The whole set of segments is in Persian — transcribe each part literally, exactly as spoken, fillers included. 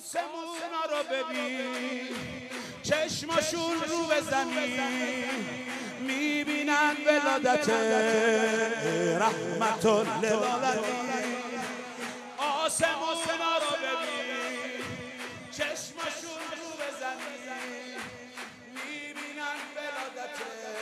آسمونا رو ببین، چشماشون رو بزنی میبینن ولادت رحمت للعالمین. آسمونا رو ببین، چشماشون رو بزنی میبینن ولادت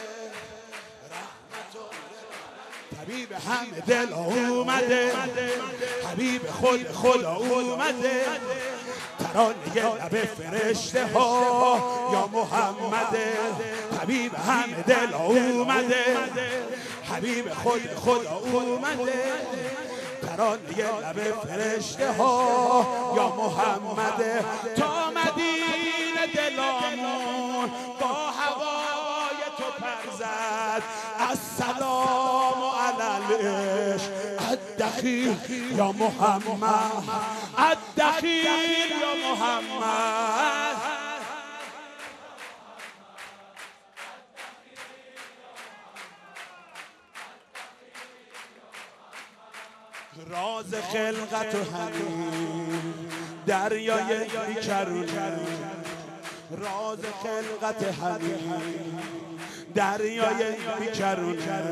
رحمت للعالمین. حبیب همه دل اومده، حبیب خود خدا اومده، ترانه لب فرشته ها یا محمد. حبیب همه دل اومده، حبیب خود خدا اومده، ترانه لب فرشته ها یا محمد. تا مدینه دلامون با هوای تو پر زد، السلام علی العشق الدخیل یا محمد، الدخیل یا محمد. راز خلقت و همین دریای بیکرونه، راز خلقت همین دریای بیکرونه،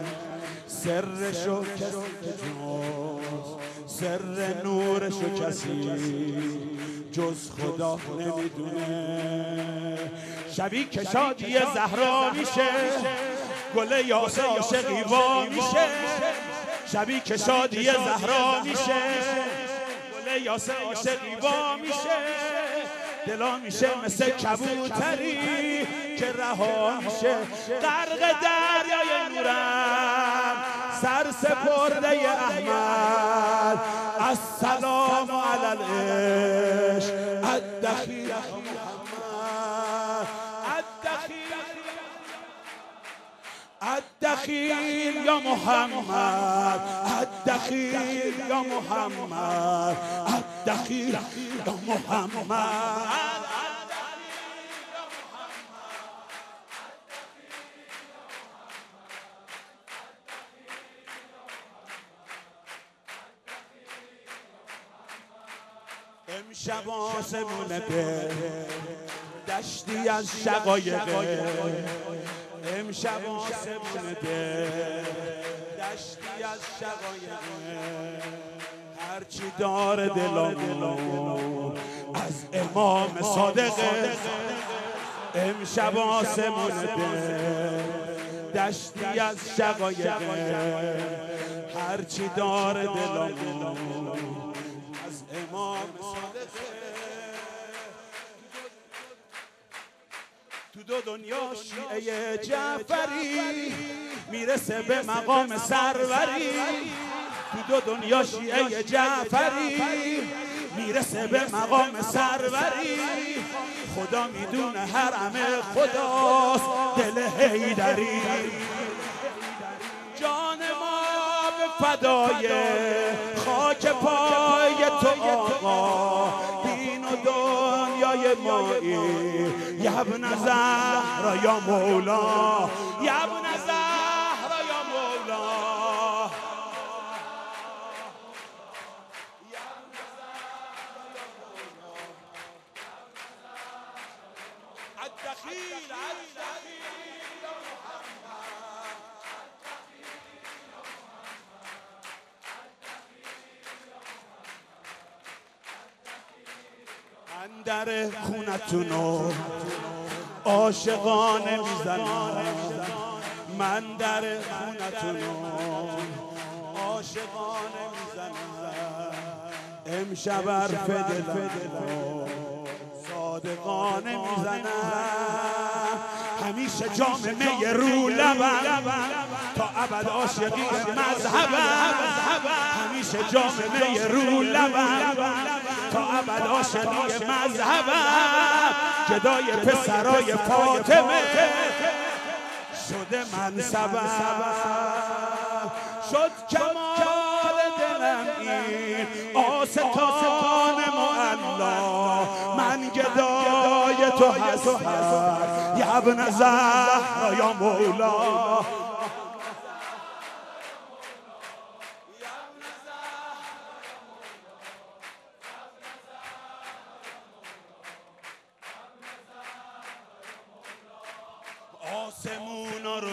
سرشو کسی جز سر نورشو کسی جز خدا نمیدونه. شبی که شادی زهرا میشه، گل یاس عاشقی وا میشه. شبی که شادی زهرا میشه، گل یاس عاشقی وا میشه. دلا میشه مثل کبوتری که رها میشه، غرق دریای نورم سر سپرده احمد. السلام علی العشق الدخیل محمد، الدخیل یا محمد، الدخیل یا محمد، الدخیل یا محمد. امشب آسمون ده دشتی از شقایقه، امشب آسمون ده دشتی از شقایقه. هرچی داره دلامون از امام صادقه. امشب آسمون ده دشتی از شقایقه، هرچی داره دلامون از امام صادقه. تو دو دنیا شیعه جعفری میرسه به مقام سروری. تو دو دنیا شیعه جعفری میرسه به مقام سروری. خدا میدونه حرم خداست دل حیدری. جان ما به فدای خاک پای تو آقا، دین و دنیای مایی. یا ابن زهرا یا مولا، یا ابن زهرا یا مولا. الدخیل اندر خونتونو عاشقانه میزنم، من در خونتونو عاشقانه میزنم. امشب حرف دلم صادقانه میزنم. همیشه جام می رو لبم تا ابد عاشقی مذهبم. همیشه جام می رو لبم تا ابد عاشقی مذهبم. گدای پسرای فاطمه شده منصبم. شد کمال دلم این آستان معلا، من گدای تو هستم یا ابن زهرا یا مولا.